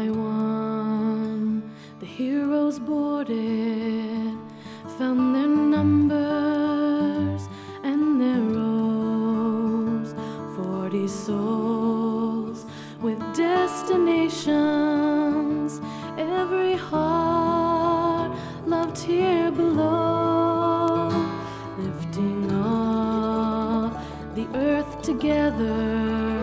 by one, the heroes boarded, found their numbers, and there rose 40 souls with destinations. Every heart loved here below, lifting up the earth together.